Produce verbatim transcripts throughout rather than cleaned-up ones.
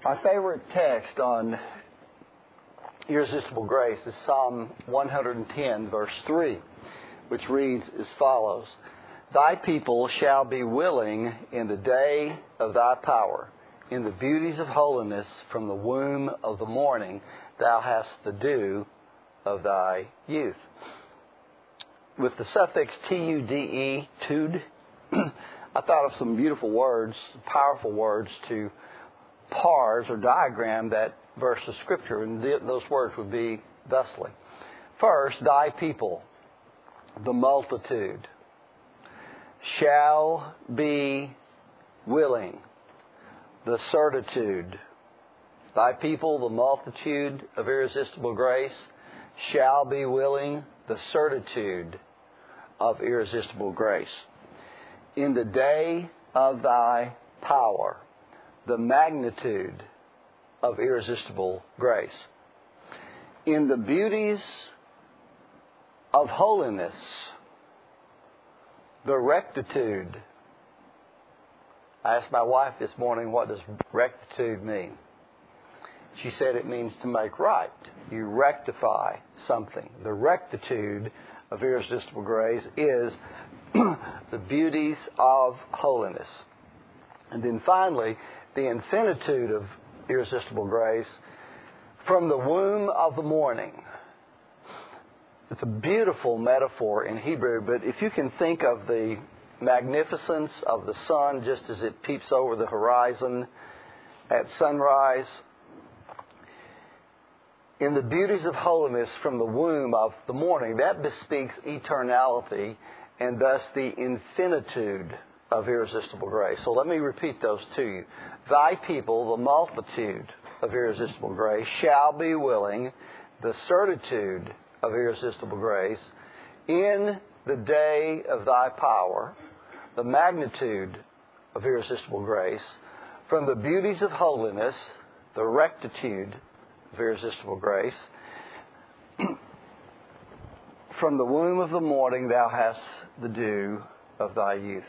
Our favorite text on irresistible grace is Psalm one ten, verse three, which reads as follows: Thy people shall be willing in the day of thy power. In the beauties of holiness from the womb of the morning thou hast the dew of thy youth. With the suffix T U D E, tude, I thought of some beautiful words, powerful words to parse or diagram that verse of Scripture, and th- those words would be thusly. First, thy people, the multitude, shall be willing, the certitude. Thy people, the multitude of irresistible grace, shall be willing, the certitude of irresistible grace. In the day of thy power, the magnitude of irresistible grace. In the beauties of holiness, the rectitude. I asked my wife this morning, what does rectitude mean? She said it means to make right. You rectify something. The rectitude of irresistible grace is the beauties of holiness. And then finally, the infinitude of irresistible grace from the womb of the morning. It's a beautiful metaphor in Hebrew, but if you can think of the magnificence of the sun just as it peeps over the horizon at sunrise, in the beauties of holiness from the womb of the morning, that bespeaks eternality and thus the infinitude of irresistible grace. So let me repeat those to you. Thy people, the multitude of irresistible grace, shall be willing, the certitude of irresistible grace, in the day of thy power, the magnitude of irresistible grace, from the beauties of holiness, the rectitude of irresistible grace, from the womb of the morning thou hast the dew of thy youth.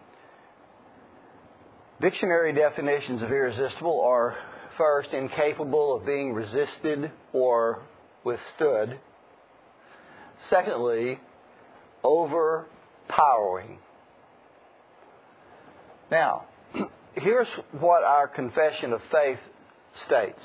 Dictionary definitions of irresistible are, first, incapable of being resisted or withstood. Secondly, overpowering. Now, here's what our confession of faith states.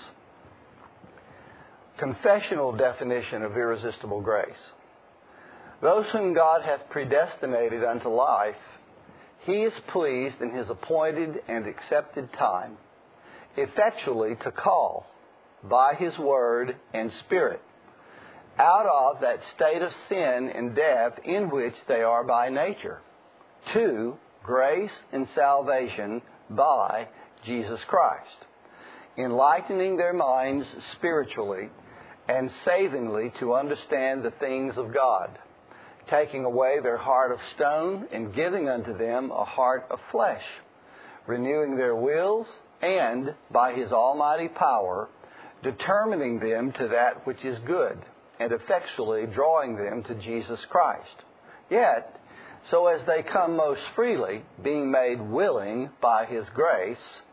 Confessional definition of irresistible grace. Those whom God hath predestinated unto life, He is pleased in His appointed and accepted time, effectually to call by His word and Spirit, out of that state of sin and death in which they are by nature, to grace and salvation by Jesus Christ, enlightening their minds spiritually and savingly to understand the things of God, taking away their heart of stone and giving unto them a heart of flesh, renewing their wills, and by His almighty power, determining them to that which is good, and effectually drawing them to Jesus Christ. Yet, so as they come most freely, being made willing by His grace,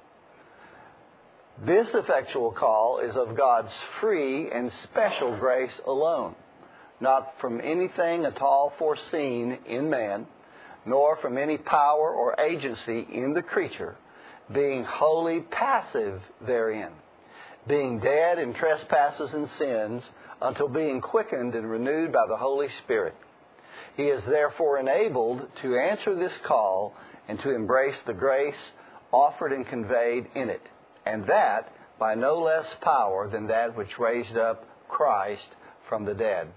this effectual call is of God's free and special grace alone, not from anything at all foreseen in man, nor from any power or agency in the creature, being wholly passive therein, being dead in trespasses and sins, until being quickened and renewed by the Holy Spirit. He is therefore enabled to answer this call and to embrace the grace offered and conveyed in it, and that by no less power than that which raised up Christ from the dead.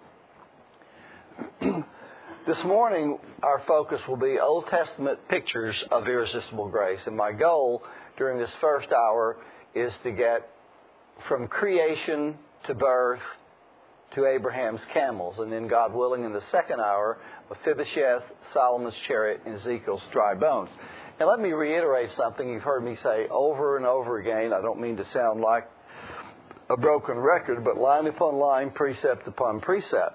This morning, our focus will be Old Testament pictures of irresistible grace. And my goal during this first hour is to get from creation to birth to Abraham's camels. And then, God willing, in the second hour, Mephibosheth, Solomon's chariot, and Ezekiel's dry bones. And let me reiterate something you've heard me say over and over again. I don't mean to sound like a broken record, but line upon line, precept upon precept.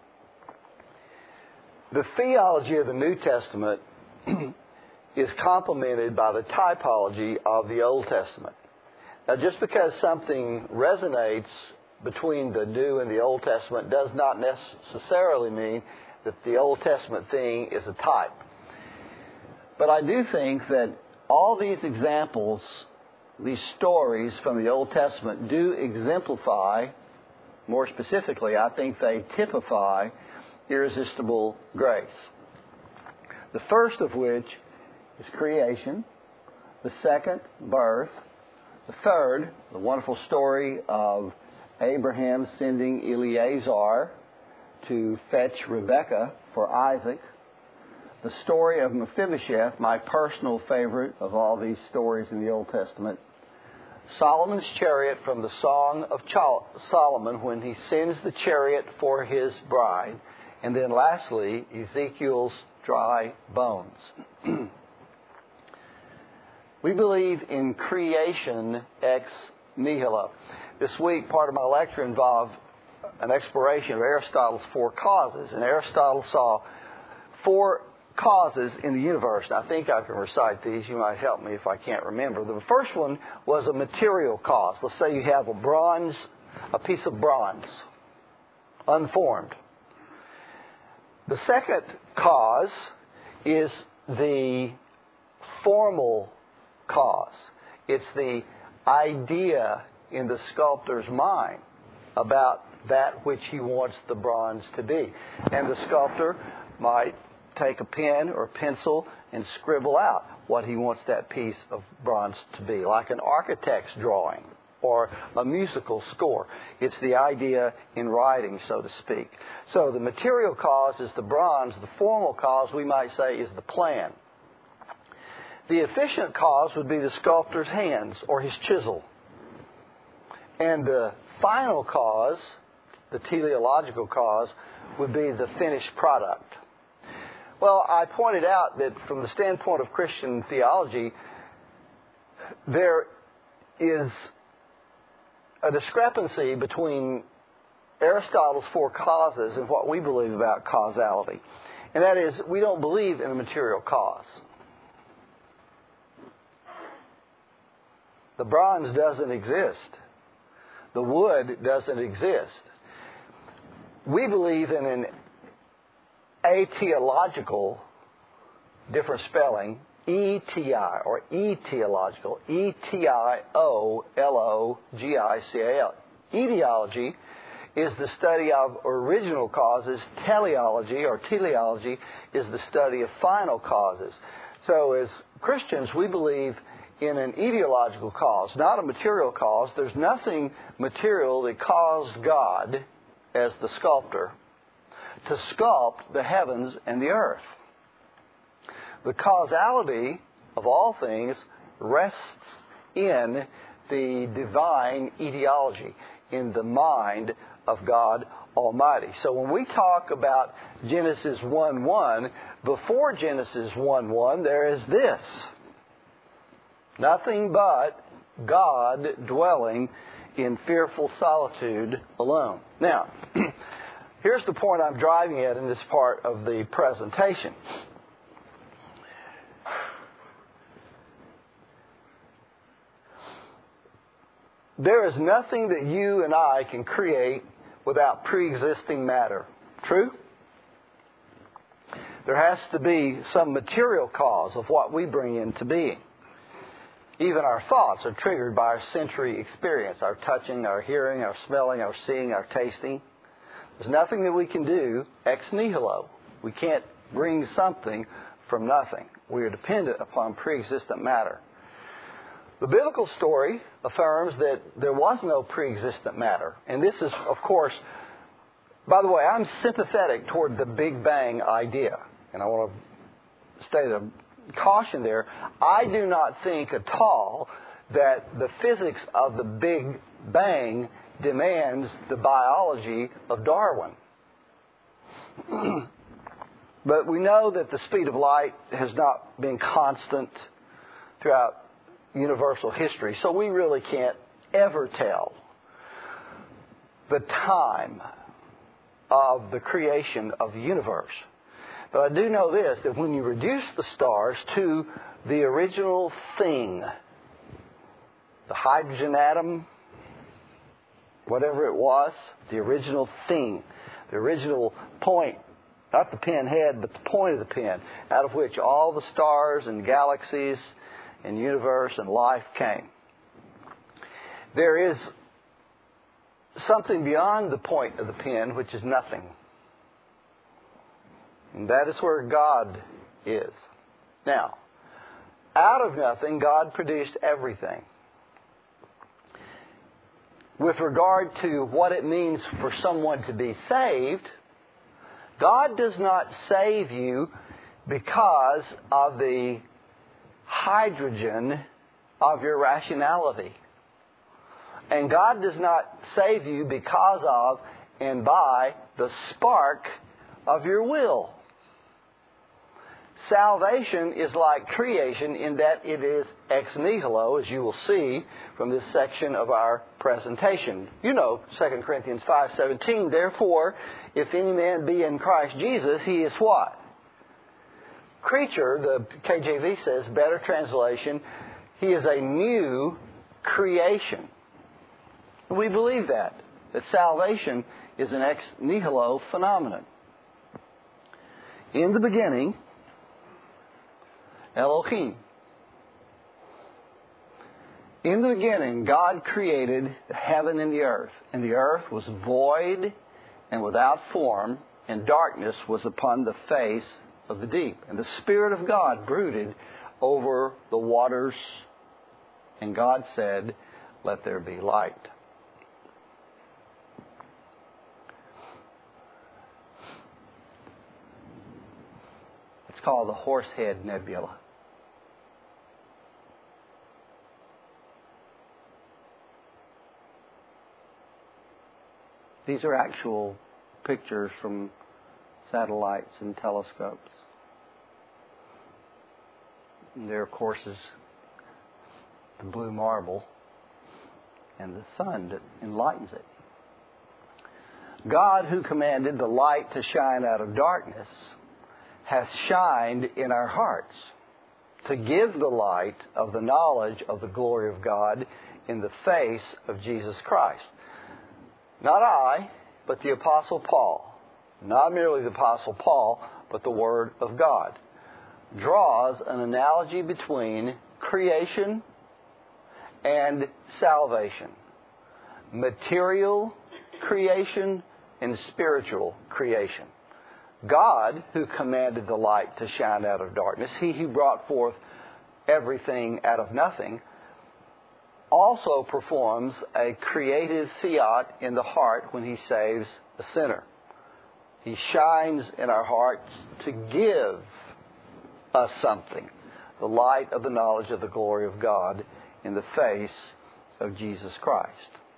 The theology of the New Testament is complemented by the typology of the Old Testament. Now, just because something resonates between the New and the Old Testament does not necessarily mean that the Old Testament thing is a type. But I do think that all these examples, these stories from the Old Testament do exemplify, more specifically, I think they typify irresistible grace. The first of which is creation. The second, birth. The third, the wonderful story of Abraham sending Eleazar to fetch Rebekah for Isaac. The story of Mephibosheth, my personal favorite of all these stories in the Old Testament. Solomon's chariot from the Song of Solomon when he sends the chariot for his bride. And then lastly, Ezekiel's dry bones. We believe in creation ex nihilo. This week, part of my lecture involved an exploration of Aristotle's four causes. And Aristotle saw four causes in the universe. And I think I can recite these. You might help me if I can't remember. The first one was a material cause. Let's say you have a bronze, a piece of bronze, unformed. The second cause is the formal cause. It's the idea in the sculptor's mind about that which he wants the bronze to be. And the sculptor might take a pen or pencil and scribble out what he wants that piece of bronze to be, like an architect's drawing or a musical score. It's the idea in writing, so to speak. So the material cause is the bronze. The formal cause, we might say, is the plan. The efficient cause would be the sculptor's hands or his chisel. And the final cause, the teleological cause, would be the finished product. Well, I pointed out that from the standpoint of Christian theology, there is a discrepancy between Aristotle's four causes and what we believe about causality. And that is, we don't believe in a material cause. The bronze doesn't exist. The wood doesn't exist. We believe in an etiological, different spelling, E T I, or etiological, E T I O L O G I C A L. Etiology is the study of original causes. Teleology, or teleology, is the study of final causes. So as Christians, we believe in an etiological cause, not a material cause. There's nothing material that caused God, as the sculptor, to sculpt the heavens and the earth. The causality of all things rests in the divine etiology, in the mind of God Almighty. So when we talk about Genesis one one, before Genesis one one, there is this. Nothing but God dwelling in fearful solitude alone. Now, here's the point I'm driving at in this part of the presentation. There is nothing that you and I can create without pre-existing matter. True? There has to be some material cause of what we bring into being. Even our thoughts are triggered by our sensory experience, our touching, our hearing, our smelling, our seeing, our tasting. There's nothing that we can do ex nihilo. We can't bring something from nothing. We are dependent upon pre-existent matter. The biblical story affirms that there was no pre-existent matter. And this is, of course, by the way, I'm sympathetic toward the Big Bang idea. And I want to state a caution there. I do not think at all that the physics of the Big Bang demands the biology of Darwin. But we know that the speed of light has not been constant throughout universal history, so we really can't ever tell the time of the creation of the universe. But I do know this, that when you reduce the stars to the original thing, the hydrogen atom, whatever it was, the original thing, the original point, not the pinhead, but the point of the pin, out of which all the stars and galaxies and universe and life came. There is something beyond the point of the pin, which is nothing. And that is where God is. Now, out of nothing, God produced everything. With regard to what it means for someone to be saved, God does not save you because of the hydrogen of your rationality. And God does not save you because of and by the spark of your will. Salvation is like creation in that it is ex nihilo, as you will see from this section of our presentation. You know, Second Corinthians five seventeen, therefore, if any man be in Christ Jesus, he is what? Creature, the K J V says, better translation, he is a new creation. We believe that, that salvation is an ex nihilo phenomenon. In the beginning, Elohim. In the beginning, God created the heaven and the earth, and the earth was void and without form, and darkness was upon the face of the deep. And the Spirit of God brooded over the waters, and God said, let there be light. It's called the Horsehead Nebula. These are actual pictures from satellites and telescopes. And there, of course, is the blue marble and the sun that enlightens it. God, who commanded the light to shine out of darkness, hath shined in our hearts to give the light of the knowledge of the glory of God in the face of Jesus Christ. Not I, but the Apostle Paul, not merely the Apostle Paul, but the Word of God, draws an analogy between creation and salvation, material creation and spiritual creation. God, who commanded the light to shine out of darkness, He who brought forth everything out of nothing, also performs a creative fiat in the heart when He saves a sinner. He shines in our hearts to give us something, the light of the knowledge of the glory of God in the face of Jesus Christ.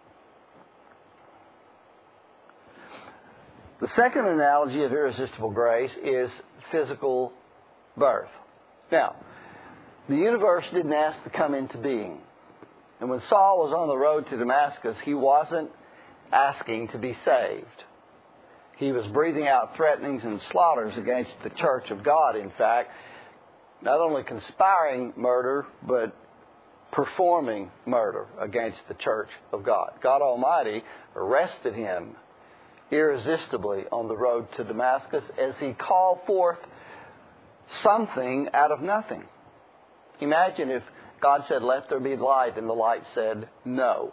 The second analogy of irresistible grace is physical birth. Now, the universe didn't ask to come into being. And when Saul was on the road to Damascus, he wasn't asking to be saved. He was breathing out threatenings and slaughters against the church of God, in fact, not only conspiring murder, but performing murder against the church of God. God Almighty arrested him irresistibly on the road to Damascus as he called forth something out of nothing. Imagine if God said, let there be light, and the light said, no.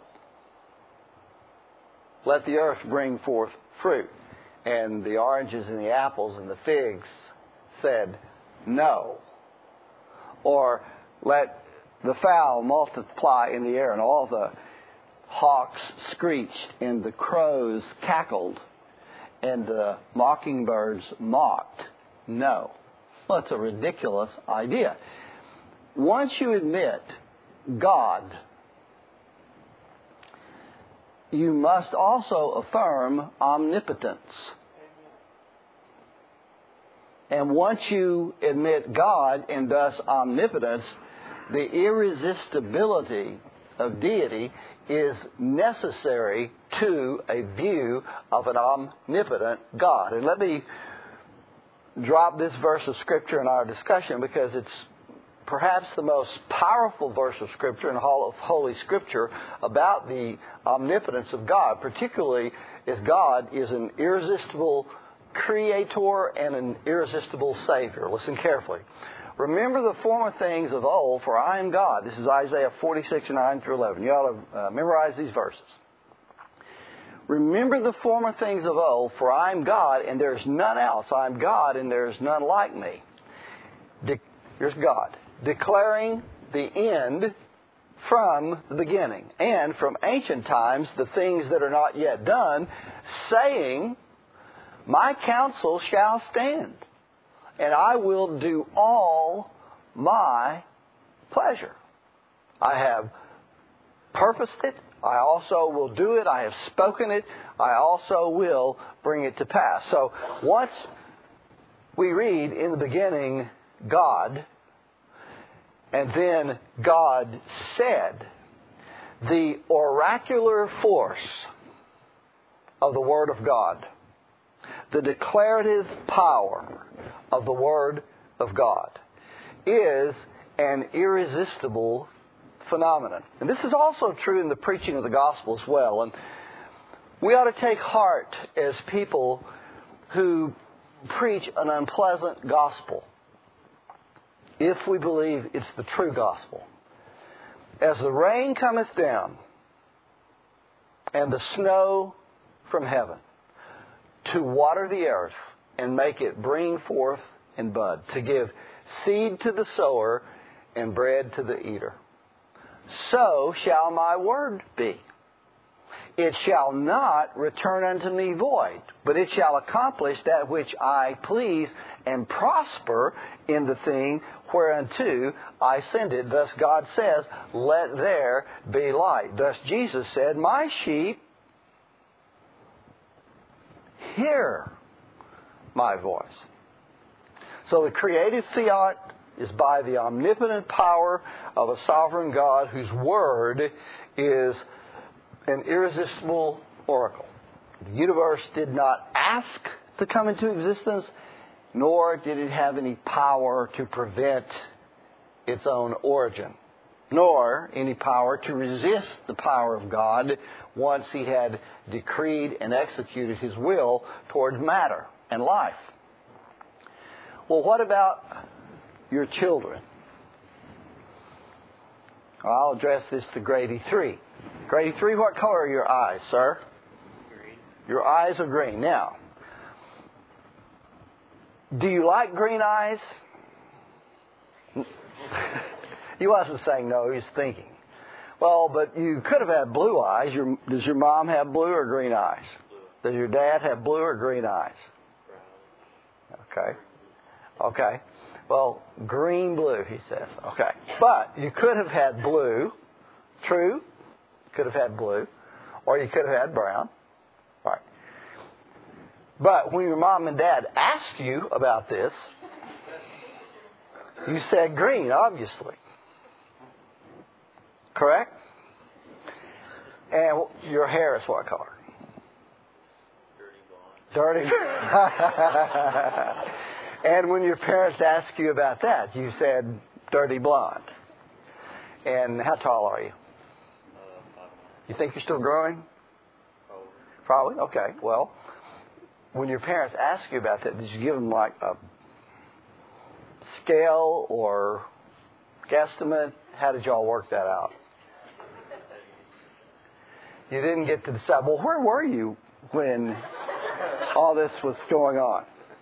Let the earth bring forth fruit. And the oranges and the apples and the figs said, no. Or let the fowl multiply in the air, and all the hawks screeched and the crows cackled and the mockingbirds mocked. No. Well, it's a ridiculous idea. Once you admit God, you must also affirm omnipotence. And once you admit God and thus omnipotence, the irresistibility of deity is necessary to a view of an omnipotent God. And let me drop this verse of Scripture in our discussion because it's perhaps the most powerful verse of Scripture in all of Holy Scripture about the omnipotence of God, particularly as God is an irresistible creator and an irresistible Savior. Listen carefully. Remember the former things of old, for I am God. This is Isaiah forty-six, nine through eleven. You ought to uh, memorize these verses. Remember the former things of old, for I am God, and there is none else. I am God, and there is none like me. De- Here's God, declaring the end from the beginning, and from ancient times the things that are not yet done, saying, my counsel shall stand, and I will do all my pleasure. I have purposed it. I also will do it. I have spoken it. I also will bring it to pass. So once we read in the beginning, God, and then God said, the oracular force of the Word of God, the declarative power of the Word of God, is an irresistible phenomenon. And this is also true in the preaching of the gospel as well. And we ought to take heart as people who preach an unpleasant gospel, if we believe it's the true gospel. As the rain cometh down and the snow from heaven to water the earth and make it bring forth and bud, to give seed to the sower and bread to the eater, so shall my word be. It shall not return unto me void, but it shall accomplish that which I please and prosper in the thing whereunto I send it. Thus God says, let there be light. Thus Jesus said, my sheep hear my voice. So the creative fiat is by the omnipotent power of a sovereign God whose word is an irresistible oracle. The universe did not ask to come into existence, nor did it have any power to prevent its own origin, nor any power to resist the power of God once He had decreed and executed His will toward matter and life. Well, what about your children? I'll address this to Grady three. Grady three, what color are your eyes, sir? Green. Your eyes are green. Now, do you like green eyes? He wasn't saying no, he was thinking. Well, but you could have had blue eyes. Your, does your mom have blue or green eyes? Blue. Does your dad have blue or green eyes? Brown. Okay. Okay. Well, green, blue, he says. Okay. But you could have had blue. True. Could have had blue. Or you could have had brown. All right. But when your mom and dad asked you about this, you said green, obviously. Correct? And your hair is what color? Dirty blonde. Dirty. And when your parents asked you about that, you said dirty blonde. And how tall are you? You think you're still growing? Probably. Probably? Okay. Well, when your parents asked you about that, did you give them like a scale or guesstimate? How did y'all work that out? You didn't get to decide. Well, where were you when all this was going on?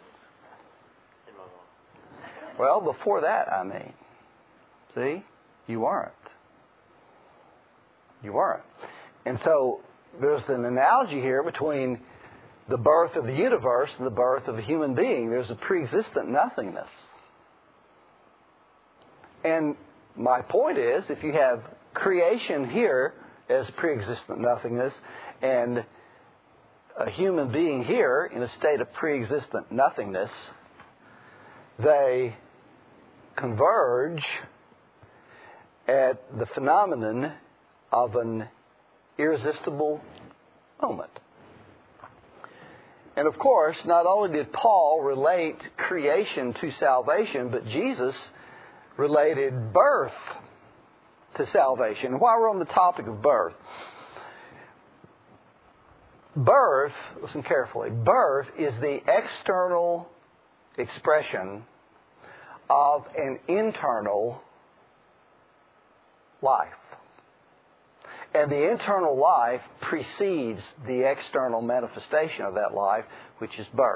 Well, before that, I mean. See? You weren't. You weren't. And so there's an analogy here between the birth of the universe and the birth of a human being. There's a pre-existent nothingness. And my point is, if you have creation here as pre-existent nothingness and a human being here in a state of pre-existent nothingness, they converge at the phenomenon of an irresistible moment. And of course, not only did Paul relate creation to salvation, but Jesus related birth to salvation. While we're on the topic of birth, birth, listen carefully, birth is the external expression of an internal life. And the internal life precedes the external manifestation of that life, which is birth.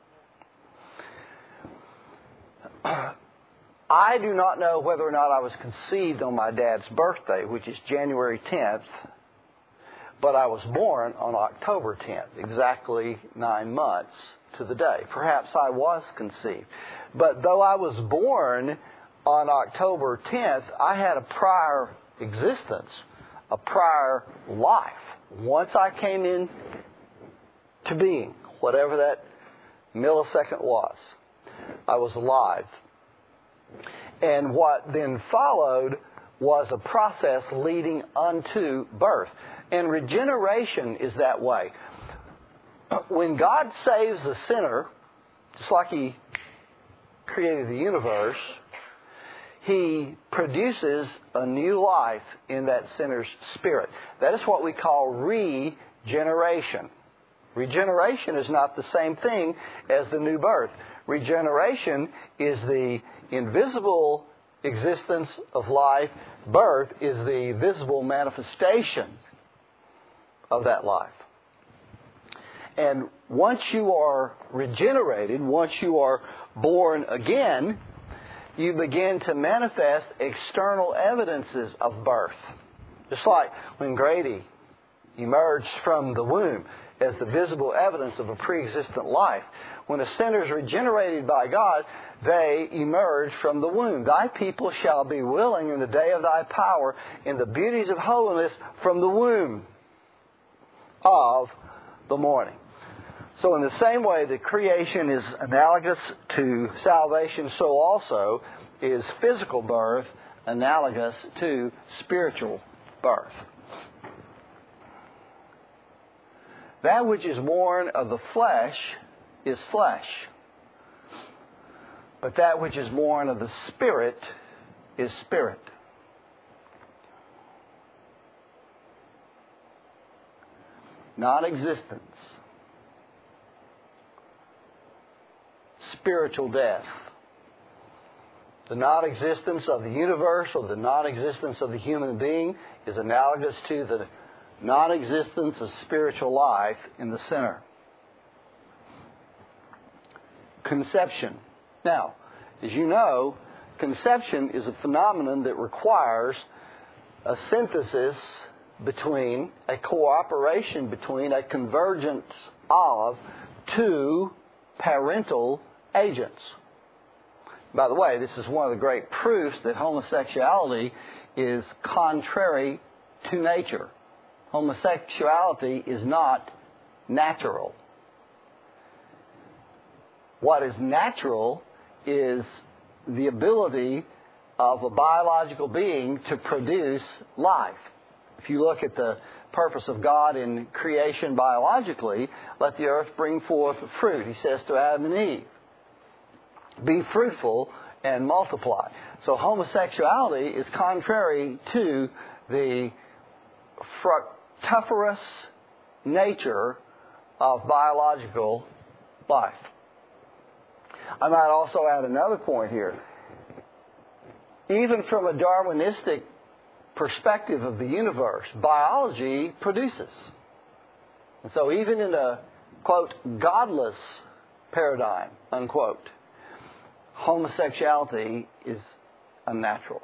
I do not know whether or not I was conceived on my dad's birthday, which is January tenth, but I was born on October tenth, exactly nine months to the day. Perhaps I was conceived. But though I was born on October tenth, I had a prior existence, a prior life. Once I came in to being, whatever that millisecond was, I was alive. And what then followed was a process leading unto birth. And regeneration is that way. When God saves a sinner, just like He created the universe, He produces a new life in that sinner's spirit. That is what we call regeneration. Regeneration is not the same thing as the new birth. Regeneration is the invisible existence of life. Birth is the visible manifestation of that life. And once you are regenerated, once you are born again, you begin to manifest external evidences of birth. Just like when Grady emerged from the womb as the visible evidence of a pre-existent life. When a sinner is regenerated by God, they emerge from the womb. Thy people shall be willing in the day of thy power, in the beauties of holiness from the womb of the morning. So in the same way that creation is analogous to salvation, so also is physical birth analogous to spiritual birth. That which is born of the flesh is flesh. But that which is born of the Spirit is spirit. Non-existence. Spiritual death. The non-existence of the universe or the non-existence of the human being is analogous to the non-existence of spiritual life in the sinner. Conception. Now, as you know, conception is a phenomenon that requires a synthesis between, a cooperation between, a convergence of two parental agents. By the way, this is one of the great proofs that homosexuality is contrary to nature. Homosexuality is not natural. What is natural is the ability of a biological being to produce life. If you look at the purpose of God in creation biologically, let the earth bring forth fruit. He says to Adam and Eve, be fruitful and multiply. So homosexuality is contrary to the fructiferous nature of biological life. I might also add another point here. Even from a Darwinistic perspective of the universe, biology produces. And so even in a, quote, godless paradigm, unquote, homosexuality is unnatural.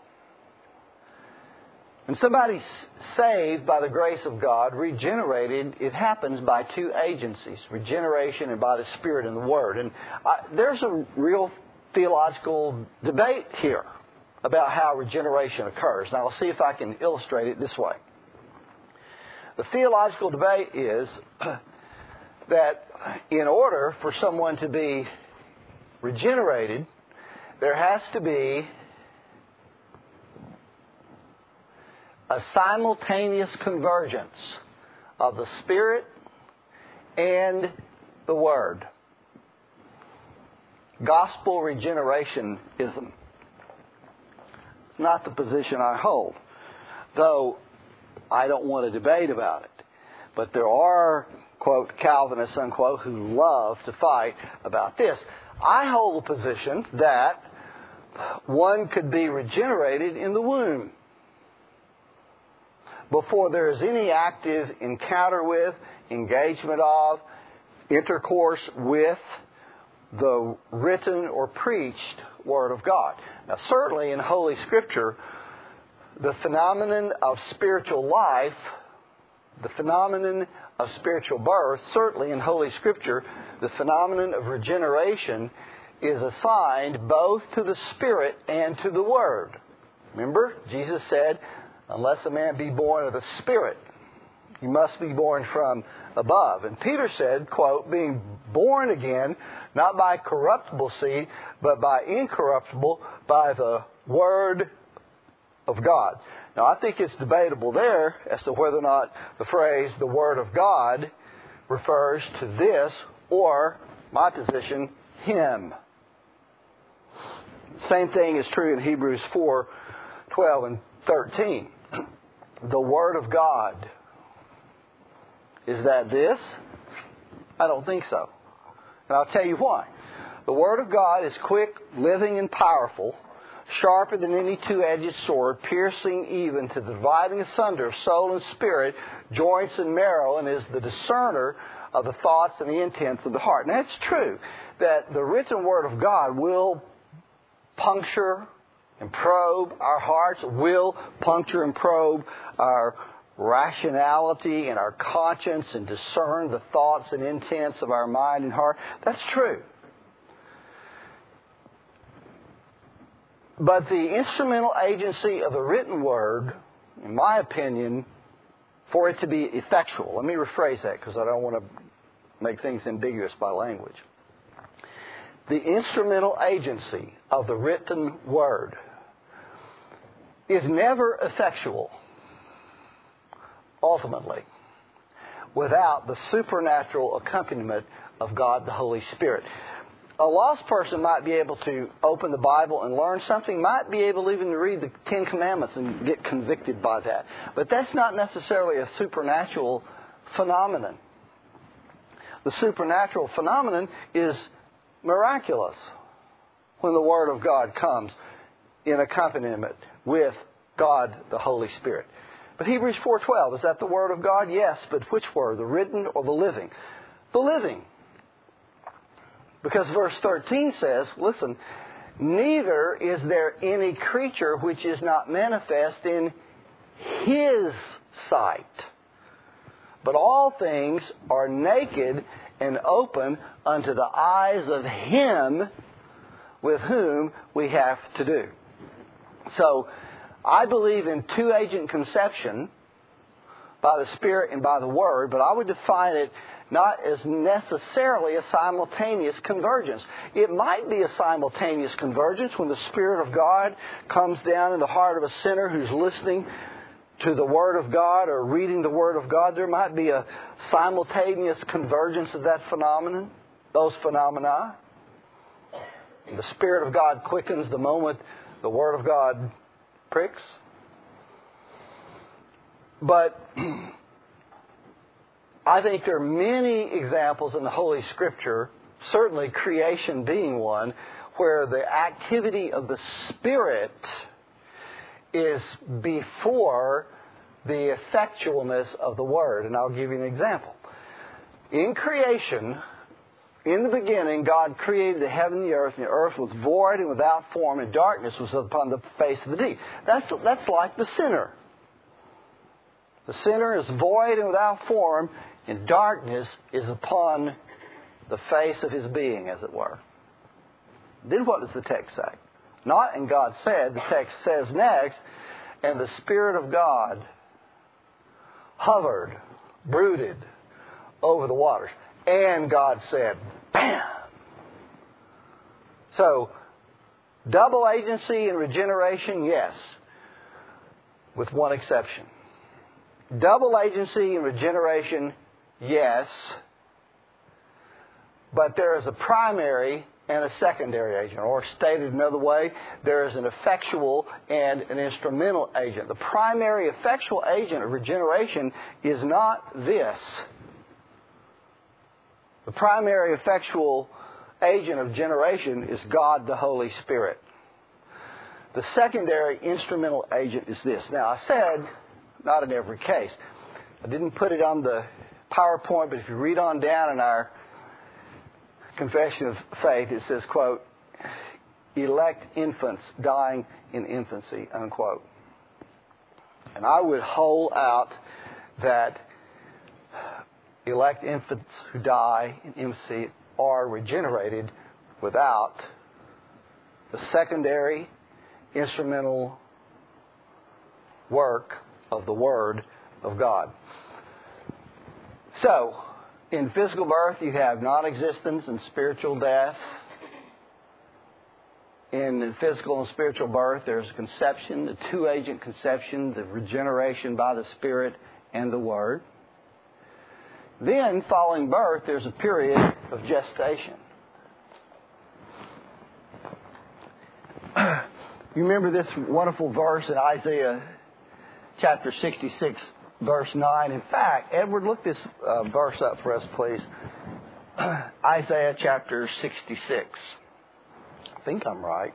When somebody's saved by the grace of God, regenerated, it happens by two agencies, regeneration and by the Spirit and the Word. And I, there's a real theological debate here about how regeneration occurs. Now, I'll see if I can illustrate it this way. The theological debate is that in order for someone to be regenerated, there has to be a simultaneous convergence of the Spirit and the Word. Gospel regenerationism. not the position I hold, though I don't want to debate about it. But there are, quote, Calvinists, unquote, who love to fight about this. I hold the position that one could be regenerated in the womb before there is any active encounter with, engagement of, intercourse with the written or preached Word of God. Now, certainly in Holy Scripture, the phenomenon of spiritual life, the phenomenon of spiritual birth, certainly in Holy Scripture, the phenomenon of regeneration is assigned both to the Spirit and to the Word. Remember, Jesus said, unless a man be born of the Spirit, he must be born from above. And Peter said, quote, being born again, not by corruptible seed, but by incorruptible, by the Word of God. Now, I think it's debatable there as to whether or not the phrase, the Word of God, refers to this or, my position, Him. Same thing is true in Hebrews four, twelve and thirteen. The Word of God. Is that this? I don't think so. And I'll tell you why. The Word of God is quick, living, and powerful, sharper than any two-edged sword, piercing even to the dividing asunder of soul and spirit, joints and marrow, and is the discerner of the thoughts and the intents of the heart. And that's true, that the written Word of God will puncture and probe our hearts, will puncture and probe our rationality and our conscience and discern the thoughts and intents of our mind and heart. That's true. But the instrumental agency of the written Word, in my opinion, for it to be effectual, let me rephrase that because I don't want to make things ambiguous by language. The instrumental agency of the written Word is never effectual, ultimately, without the supernatural accompaniment of God the Holy Spirit. A lost person might be able to open the Bible and learn something, might be able even to read the Ten Commandments and get convicted by that. But that's not necessarily a supernatural phenomenon. The supernatural phenomenon is miraculous when the Word of God comes in accompaniment with God the Holy Spirit. But Hebrews four twelve, is that the Word of God? Yes, but which Word? The written or the living? The living. Because verse thirteen says, listen, neither is there any creature which is not manifest in His sight. But all things are naked and open unto the eyes of Him with whom we have to do. So, I believe in two-agent conception by the Spirit and by the Word, but I would define it not as necessarily a simultaneous convergence. It might be a simultaneous convergence when the Spirit of God comes down in the heart of a sinner who's listening to the Word of God or reading the Word of God. There might be a simultaneous convergence of that phenomenon, those phenomena. The Spirit of God quickens the moment the Word of God pricks. But I think there are many examples in the Holy Scripture, certainly creation being one, where the activity of the Spirit is before the effectualness of the Word. And I'll give you an example. In creation, in the beginning, God created the heaven and the earth, and the earth was void and without form, and darkness was upon the face of the deep. That's, that's like the sinner. The sinner is void and without form, and darkness is upon the face of his being, as it were. Then what does the text say? Not, and God said. The text says next, and the Spirit of God hovered, brooded over the waters. And God said, bam! So, double agency and regeneration, yes, with one exception. Double agency and regeneration, yes, but there is a primary and a secondary agent. Or stated another way, there is an effectual and an instrumental agent. The primary effectual agent of regeneration is not this. The primary effectual agent of generation is God the Holy Spirit. The secondary instrumental agent is this. Now, I said, not in every case. I didn't put it on the PowerPoint, but if you read on down in our Confession of Faith, it says, quote, elect infants dying in infancy, unquote. And I would hold out that elect infants who die in infancy are regenerated without the secondary instrumental work of the Word of God. So, in physical birth, you have non-existence and spiritual death. In physical and spiritual birth, there's conception, the two-agent conception, the regeneration by the Spirit and the Word. Then, following birth, there's a period of gestation. You remember this wonderful verse in Isaiah chapter sixty-six, verse nine. In fact, Edward, look this uh, verse up for us, please. Isaiah chapter sixty-six. I think I'm right.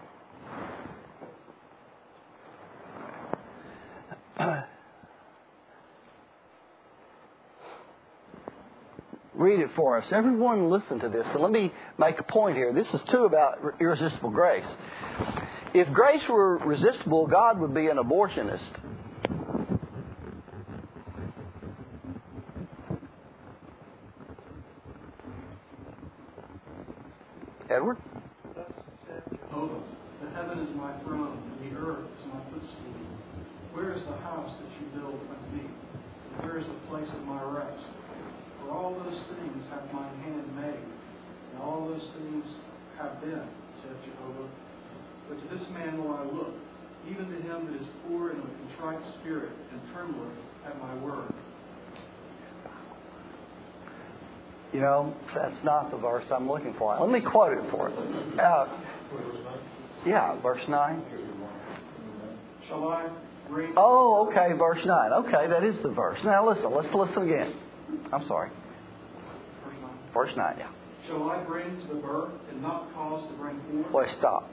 Read it for us. Everyone listen to this. So let me make a point here. This is too about irresistible grace. If grace were resistible, God would be an abortionist. Edward? Thus said Jehovah, the heaven is my throne, and the earth is my footstool. Where is the house that you build unto me? And where is the place of my rest? For all those things hath my hand made, and all those things have been, said Jehovah. But to this man will I look, even to him that is poor and of a contrite spirit, and trembleth at my word. You know, that's not the verse I'm looking for. Let me quote it for us. Uh, yeah, verse nine. Shall I bring... Oh, okay, verse nine. Okay, that is the verse. Now listen, let's listen again. I'm sorry. Verse nine. Verse nine, yeah. Shall I bring to the birth and not cause to bring forth? Wait, stop.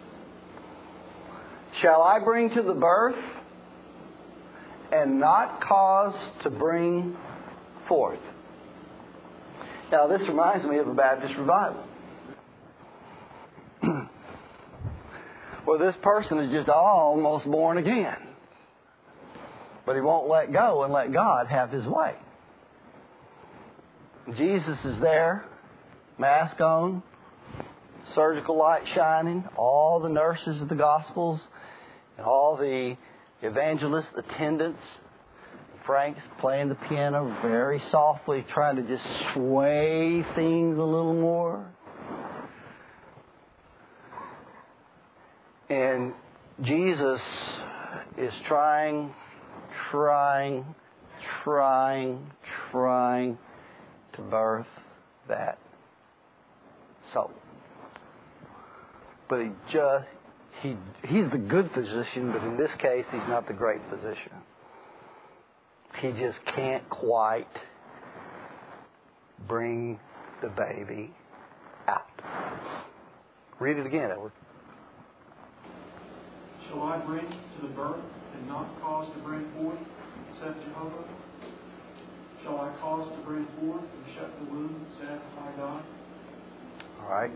Shall I bring to the birth and not cause to bring forth? Now, this reminds me of a Baptist revival. Well, this person is just almost born again. But he won't let go and let God have His way. Jesus is there, mask on, surgical light shining, all the nurses of the Gospels, and all the evangelist attendants. Frank's playing the piano very softly, trying to just sway things a little more. And Jesus is trying, trying, trying, trying to birth that soul. But he just, he, he's the good physician, but in this case, he's not the great physician. He just can't quite bring the baby out. Read it again, Edward. Shall I bring to the birth and not cause to bring forth, saith Jehovah? Shall I cause to bring forth and shut the womb, saith my God? All right.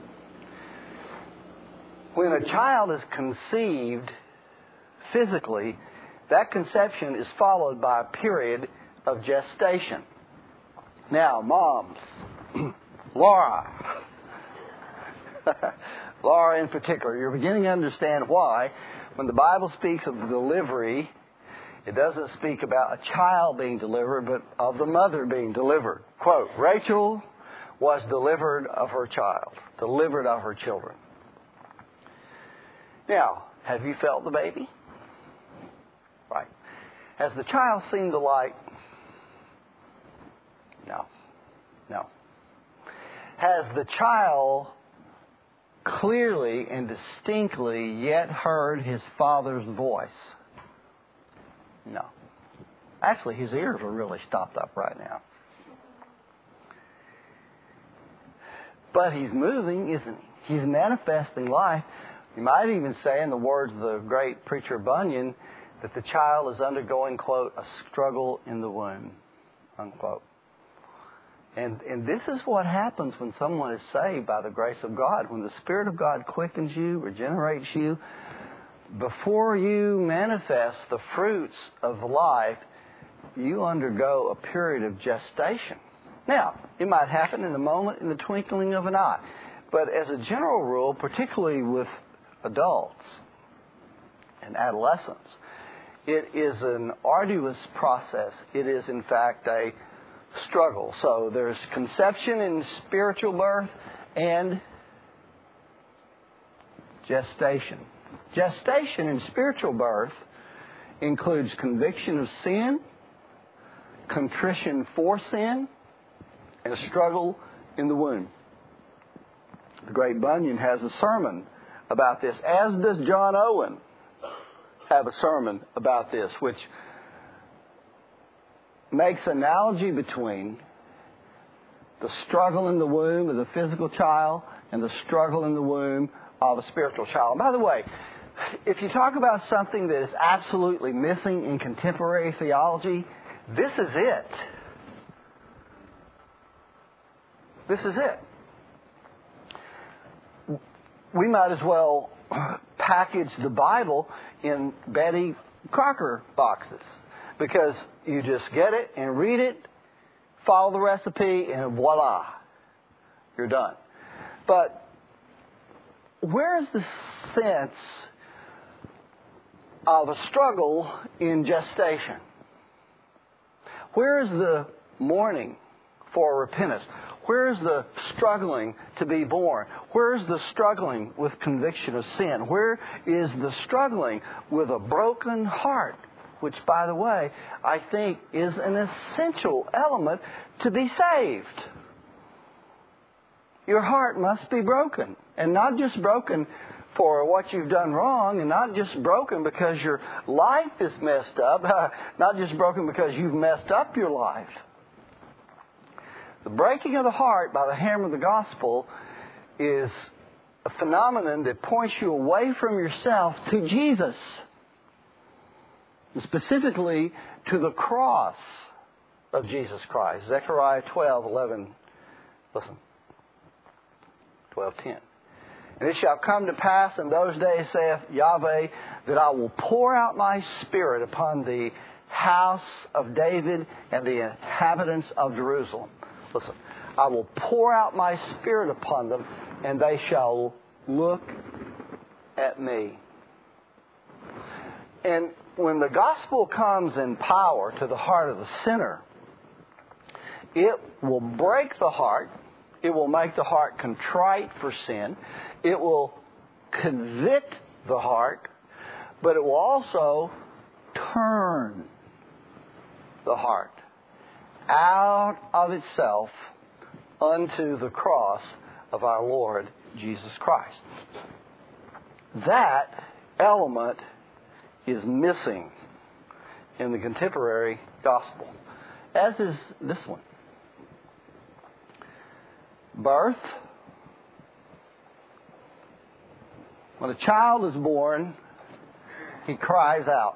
When a child is conceived physically, that conception is followed by a period of gestation. Now, moms, Laura, Laura in particular, you're beginning to understand why when the Bible speaks of delivery, it doesn't speak about a child being delivered, but of the mother being delivered. Quote, Rachel was delivered of her child, delivered of her children. Now, have you felt the baby? Right. Has the child seen the light? No. No. Has the child clearly and distinctly yet heard his Father's voice. No. Actually, his ears are really stopped up right now. But he's moving, isn't he? He's manifesting life. You might even say, in the words of the great preacher Bunyan, that the child is undergoing, quote, a struggle in the womb, unquote. And, and this is what happens when someone is saved by the grace of God. When the Spirit of God quickens you, regenerates you, before you manifest the fruits of life, you undergo a period of gestation. Now, it might happen in the moment, in the twinkling of an eye. But as a general rule, particularly with adults and adolescents, it is an arduous process. It is, in fact, a struggle. So there's conception and spiritual birth and gestation. Gestation and spiritual birth includes conviction of sin, contrition for sin, and a struggle in the womb. The great Bunyan has a sermon about this, as does John Owen have a sermon about this, which makes analogy between the struggle in the womb of the physical child and the struggle in the womb of a spiritual child. And by the way, if you talk about something that is absolutely missing in contemporary theology, this is it. This is it. We might as well package the Bible in Betty Crocker boxes, because you just get it and read it, follow the recipe, and voila, you're done. But where's the sense of a struggle in gestation? Where is the mourning for repentance? Where is the struggling to be born? Where is the struggling with conviction of sin? Where is the struggling with a broken heart? Which, by the way, I think is an essential element to be saved. Your heart must be broken. And not just broken for what you've done wrong, and not just broken because your life is messed up, not just broken because you've messed up your life. The breaking of the heart by the hammer of the gospel is a phenomenon that points you away from yourself to Jesus. And specifically to the cross of Jesus Christ. Zechariah twelve eleven. Listen. twelve ten. And it shall come to pass in those days, saith Yahweh, that I will pour out my Spirit upon the house of David and the inhabitants of Jerusalem. Listen, I will pour out my Spirit upon them, and they shall look at me. And when the gospel comes in power to the heart of the sinner, it will break the heart. It will make the heart contrite for sin. It will convict the heart, but it will also turn the heart out of itself unto the cross of our Lord Jesus Christ. That element is missing in the contemporary gospel, as is this one. Birth. When a child is born, he cries out.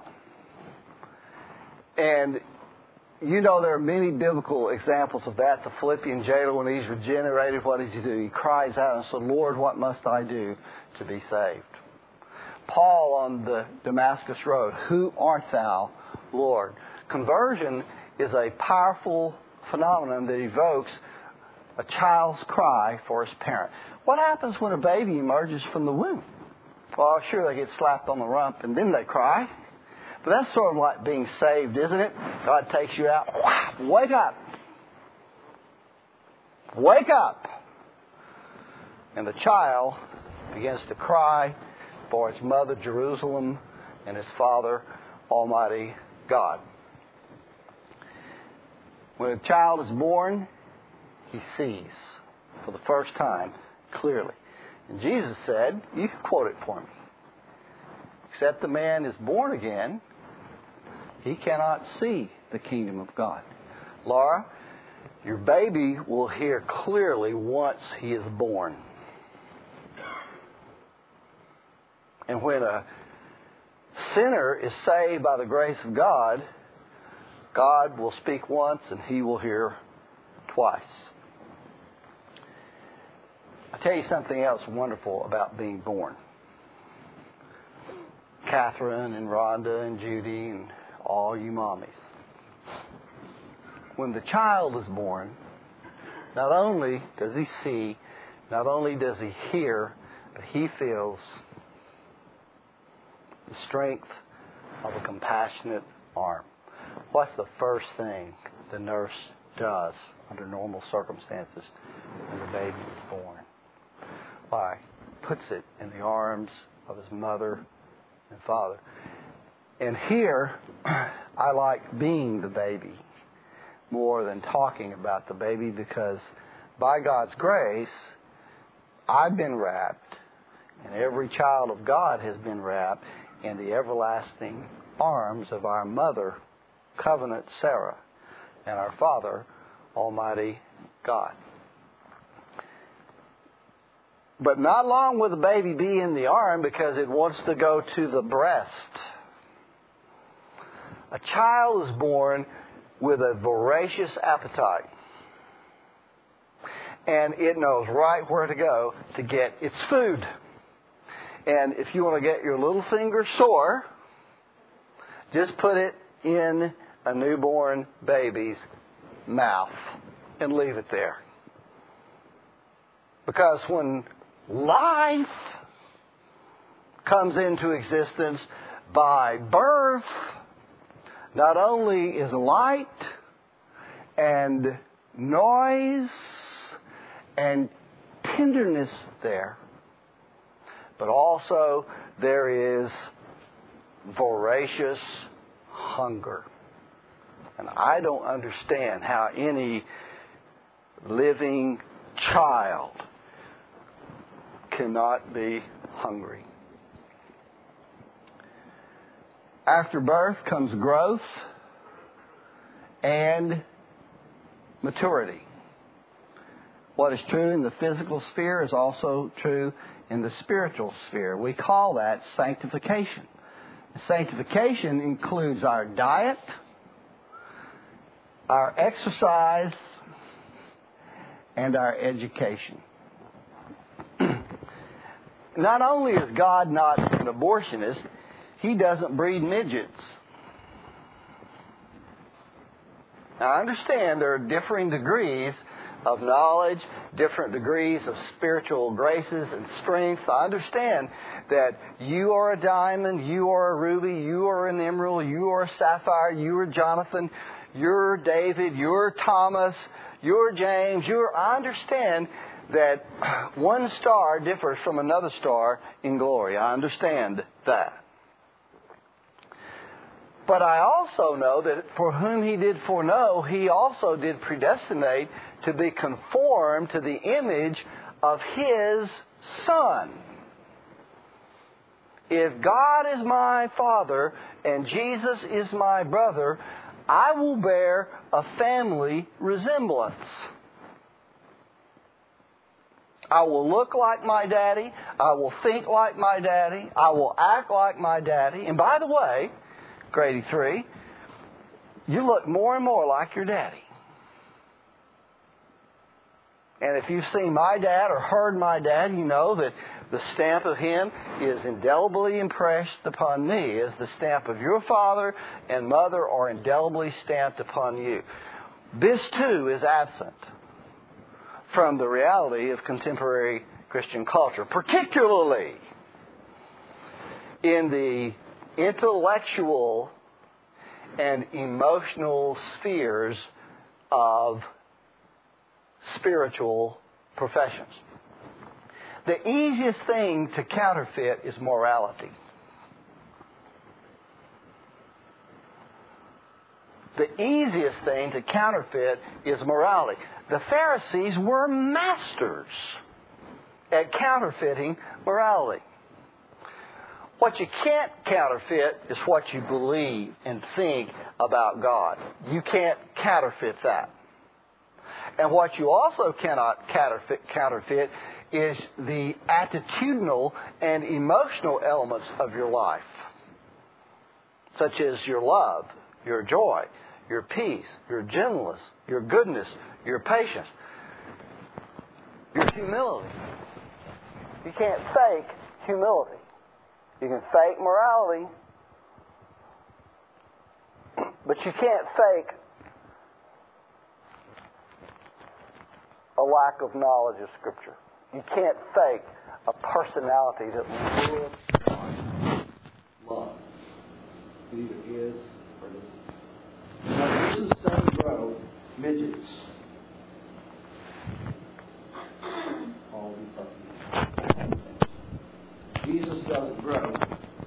And you know there are many biblical examples of that. The Philippian jailer, when he's regenerated, what does he do? He cries out and says, Lord, what must I do to be saved? Paul on the Damascus Road, who art thou, Lord? Conversion is a powerful phenomenon that evokes a child's cry for his parent. What happens when a baby emerges from the womb? Well, sure, they get slapped on the rump and then they cry. But that's sort of like being saved, isn't it? God takes you out. Wake up. Wake up. And the child begins to cry for its mother, Jerusalem, and its father, Almighty God. When a child is born, he sees for the first time clearly. And Jesus said, you can quote it for me. Except the man is born again, he cannot see the kingdom of God. Laura, your baby will hear clearly once he is born. And when a sinner is saved by the grace of God, God will speak once and he will hear twice. I'll tell you something else wonderful about being born. Catherine and Rhonda and Judy and all you mommies. When the child is born, not only does he see, not only does he hear, but he feels the strength of a compassionate arm. What's the first thing the nurse does under normal circumstances when the baby is born? Why? Puts it in the arms of his mother and father. And here, I like being the baby more than talking about the baby, because by God's grace, I've been wrapped, and every child of God has been wrapped in the everlasting arms of our mother, covenant Sarah, and our Father, Almighty God. But not long will the baby be in the arm, because it wants to go to the breast. A child is born with a voracious appetite. And it knows right where to go to get its food. And if you want to get your little finger sore, just put it in a newborn baby's mouth and leave it there. Because when life comes into existence by birth, not only is light and noise and tenderness there, but also there is voracious hunger. And I don't understand how any living child cannot be hungry. After birth comes growth and maturity. What is true in the physical sphere is also true in the spiritual sphere. We call that sanctification. Sanctification includes our diet, our exercise, and our education. Not only is God not an abortionist, He doesn't breed midgets. Now, I understand there are differing degrees of knowledge, different degrees of spiritual graces and strength. I understand that you are a diamond, you are a ruby, you are an emerald, you are a sapphire, you are Jonathan, you're David, you're Thomas, you're James, you're... I understand that one star differs from another star in glory. I understand that. But I also know that for whom He did foreknow, He also did predestinate to be conformed to the image of His Son. If God is my Father and Jesus is my brother, I will bear a family resemblance. I will look like my daddy. I will think like my daddy. I will act like my daddy. And by the way, Grady three, you look more and more like your daddy. And if you've seen my dad or heard my dad, you know that the stamp of him is indelibly impressed upon me, as the stamp of your father and mother are indelibly stamped upon you. This too is absent from the reality of contemporary Christian culture, particularly in the intellectual and emotional spheres of spiritual professions. The easiest thing to counterfeit is morality. The easiest thing to counterfeit is morality. The Pharisees were masters at counterfeiting morality. What you can't counterfeit is what you believe and think about God. You can't counterfeit that. And what you also cannot counterfeit, counterfeit is the attitudinal and emotional elements of your life, such as your love, your joy, your peace, your gentleness, your goodness, your patience, your humility. You can't fake humility. You can fake morality, but you can't fake a lack of knowledge of Scripture. You can't fake a personality that lives on love. It either is or it isn't. Now, Jesus doesn't grow midgets. All these Jesus doesn't grow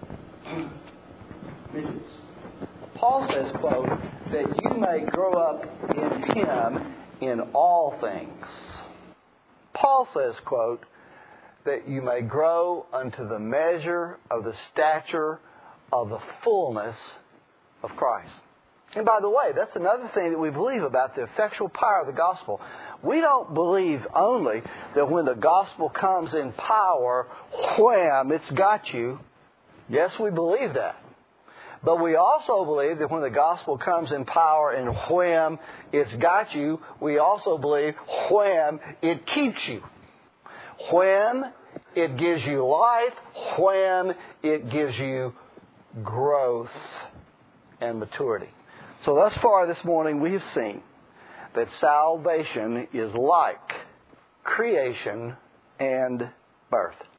midgets. Paul says, quote, that you may grow up in Him in all things. Paul says, quote, that you may grow unto the measure of the stature of the fullness of Christ. And by the way, that's another thing that we believe about the effectual power of the gospel. We don't believe only that when the gospel comes in power, wham, it's got you. Yes, we believe that. But we also believe that when the gospel comes in power and wham, it's got you, we also believe wham, it keeps you. Wham, it gives you life. Wham, it gives you growth and maturity. So thus far this morning we have seen that salvation is like creation and birth.